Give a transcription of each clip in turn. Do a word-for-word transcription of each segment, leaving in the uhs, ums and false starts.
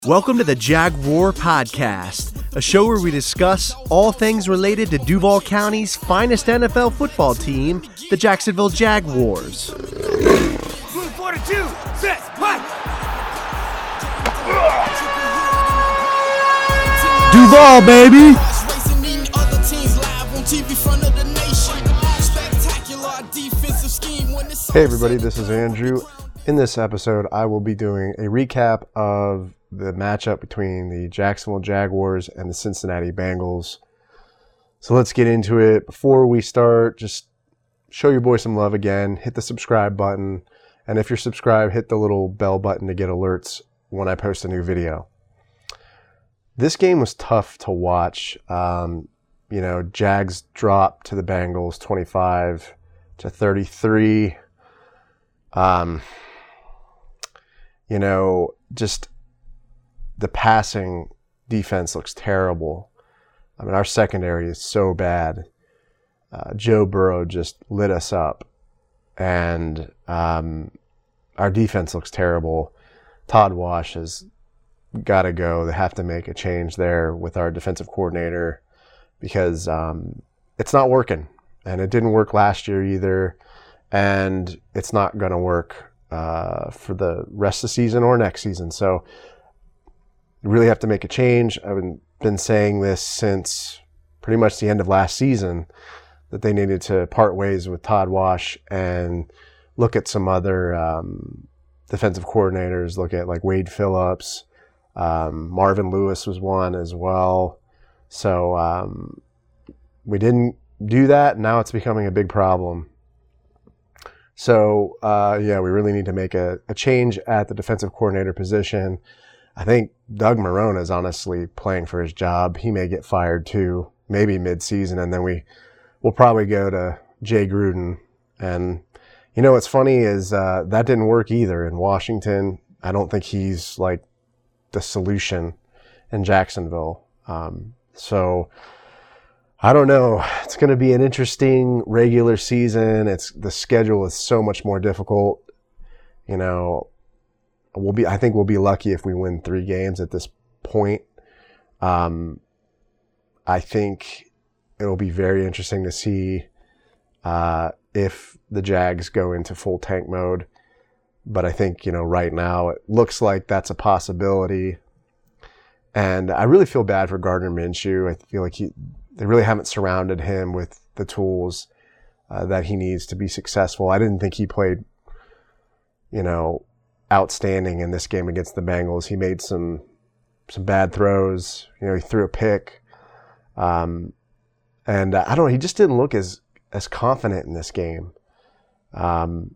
Welcome to the Jag Roar Podcast, a show where we discuss all things related to Duval County's finest N F L football team, the Jacksonville Jaguars. forty-two, set, what? Duval, baby! Hey everybody, this is Andrew. In this episode, I will be doing a recap of the matchup between the Jacksonville Jaguars and the Cincinnati Bengals. So let's get into it. Before we start, just show your boy some love again. Hit the subscribe button. And if you're subscribed, hit the little bell button to get alerts when I post a new video. This game was tough to watch. Um, you know, Jags dropped to the Bengals twenty-five to thirty-three. Um, you know, just the passing defense looks terrible. I mean, our secondary is so bad. Uh, Joe Burrow just lit us up. And um, our defense looks terrible. Todd Wash has got to go. They have to make a change there with our defensive coordinator because um, it's not working. And it didn't work last year either. And it's not going to work uh, for the rest of the season or next season. So you really have to make a change. I've been, been saying this since pretty much the end of last season that they needed to part ways with Todd Wash and look at some other um, defensive coordinators, look at like Wade Phillips. Um, Marvin Lewis was one as well. So um, we didn't do that. Now it's becoming a big problem. So, uh, yeah, we really need to make a, a change at the defensive coordinator position. I think Doug Marrone is honestly playing for his job. He may get fired too, maybe mid-season, and then we will probably go to Jay Gruden. And, you know, what's funny is uh, that didn't work either in Washington. I don't think he's, like, the solution in Jacksonville. Um, so... I don't know. It's going to be an interesting regular season. It's the schedule is so much more difficult. You know, we'll be. I think we'll be lucky if we win three games at this point. Um, I think it'll be very interesting to see uh, if the Jags go into full tank mode. But I think you know right now it looks like that's a possibility. And I really feel bad for Gardner Minshew. I feel like he. They really haven't surrounded him with the tools uh, that he needs to be successful. I didn't think he played, you know, outstanding in this game against the Bengals. He made some some bad throws. You know, he threw a pick. Um, and uh, I don't know, he just didn't look as, as confident in this game. Um,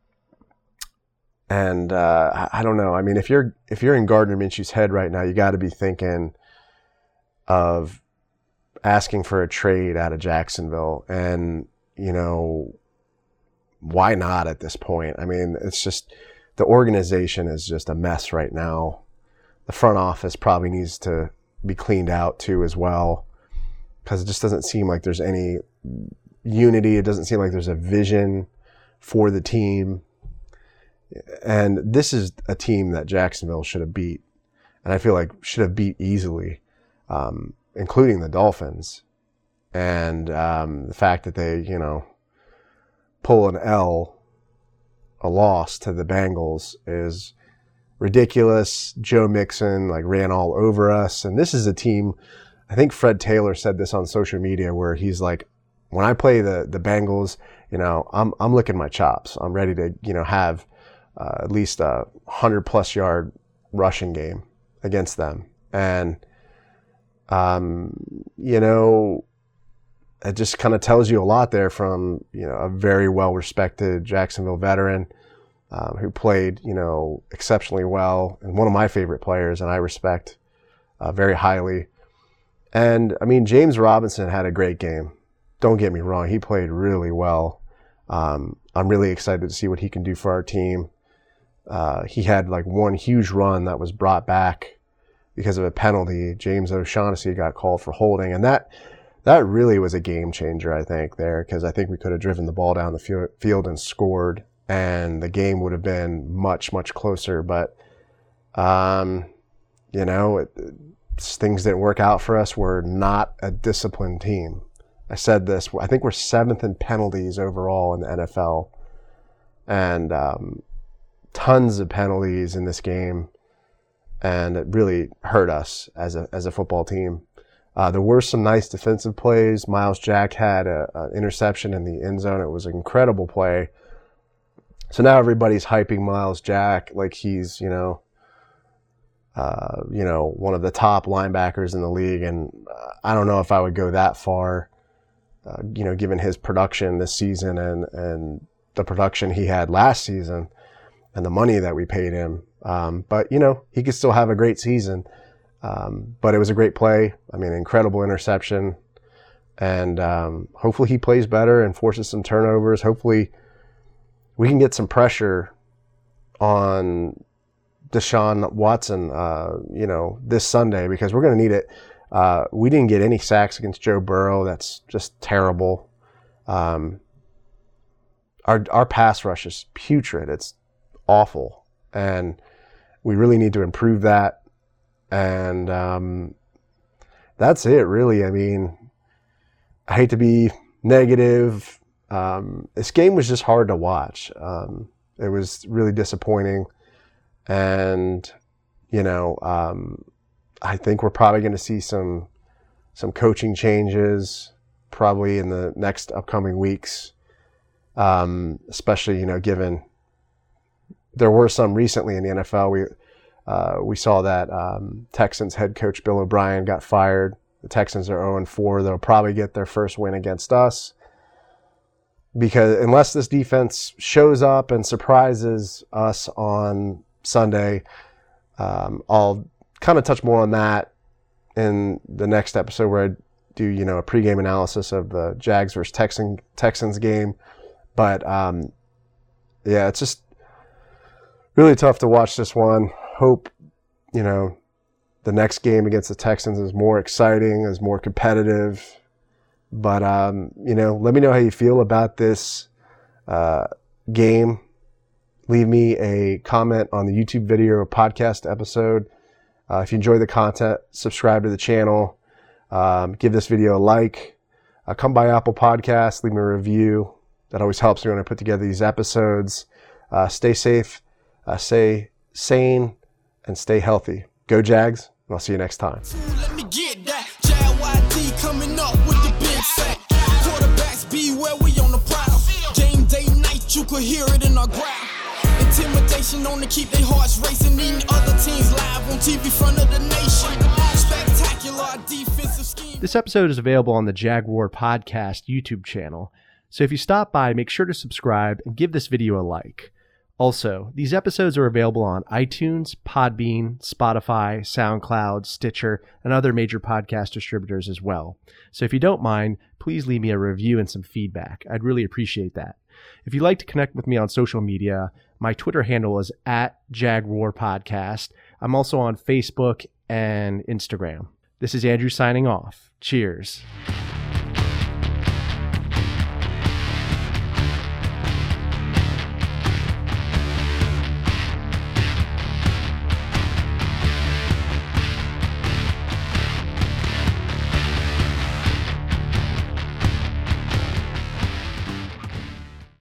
and uh, I, I don't know. I mean, if you're if you're in Gardner Minshew's head right now, you got to be thinking of asking for a trade out of Jacksonville. And, you know, why not at this point? I mean, it's just, the organization is just a mess right now. The front office probably needs to be cleaned out too as well, because it just doesn't seem like there's any unity. It doesn't seem like there's a vision for the team. And this is a team that Jacksonville should have beat. And I feel like should have beat easily. Um, including the Dolphins, and um, the fact that they, you know, pull an L, a loss to the Bengals is ridiculous. Joe Mixon, like, ran all over us, and this is a team, I think Fred Taylor said this on social media, where he's like, when I play the, the Bengals, you know, I'm I'm licking my chops. I'm ready to, you know, have uh, at least a hundred-plus yard rushing game against them, and Um, you know, it just kind of tells you a lot there from, you know, a very well-respected Jacksonville veteran um, who played, you know, exceptionally well, and one of my favorite players, and I respect uh, very highly. And, I mean, James Robinson had a great game. Don't get me wrong. He played really well. Um, I'm really excited to see what he can do for our team. Uh, he had, like, one huge run that was brought back because of a penalty. James O'Shaughnessy got called for holding, and that that really was a game changer, I think, there, because I think we could have driven the ball down the field and scored, and the game would have been much, much closer. But, um, You know, it, things didn't work out for us. We're not a disciplined team. I said this, I think we're seventh in penalties overall in the N F L. And um, tons of penalties in this game. And it really hurt us as a as a football team. Uh, there were some nice defensive plays. Myles Jack had an interception in the end zone. It was an incredible play. So now everybody's hyping Myles Jack like he's, you know, uh, you know, one of the top linebackers in the league. And uh, I don't know if I would go that far, uh, you know, given his production this season and, and the production he had last season and the money that we paid him. Um, but, you know, he could still have a great season. Um, but it was a great play. I mean, incredible interception. And um, hopefully he plays better and forces some turnovers. Hopefully we can get some pressure on Deshaun Watson, uh, you know, this Sunday because we're going to need it. Uh, we didn't get any sacks against Joe Burrow. That's just terrible. Um, our our pass rush is putrid. It's awful. And we really need to improve that. And um, that's it, really. I mean, I hate to be negative. Um, this game was just hard to watch. Um, it was really disappointing. And, you know, um, I think we're probably going to see some some coaching changes probably in the next upcoming weeks, um, especially, you know, given there were some recently in the N F L. We uh, we saw that um, Texans head coach Bill O'Brien got fired. The Texans are oh and four. They'll probably get their first win against us because unless this defense shows up and surprises us on Sunday, um, I'll kind of touch more on that in the next episode where I do, you know, a pregame analysis of the Jags versus Texan, Texans game. But um, yeah, it's just really tough to watch this one. Hope, you know, the next game against the Texans is more exciting, is more competitive. But, um, you know, let me know how you feel about this uh, game. Leave me a comment on the YouTube video or podcast episode. Uh, if you enjoy the content, subscribe to the channel. Um, give this video a like. Uh, come by Apple Podcasts. Leave me a review. That always helps me when I put together these episodes. Uh, stay safe. Uh, stay sane. And stay healthy. Go Jags. And I'll see you next time. Let me get that. J Y D coming up with the big sack. Quarterbacks beware, we on the prowl. Game day night, you could hear it in our growl. Intimidation on to keep their hearts racing. Eating other teams live on T V front of the nation. Spectacular defensive scheme. This episode is available on the Jaguar Podcast YouTube channel. So if you stop by, make sure to subscribe and give this video a like. Also, these episodes are available on iTunes, Podbean, Spotify, SoundCloud, Stitcher, and other major podcast distributors as well. So if you don't mind, please leave me a review and some feedback. I'd really appreciate that. If you'd like to connect with me on social media, my Twitter handle is at Jaguar Podcast. I'm also on Facebook and Instagram. This is Andrew signing off. Cheers.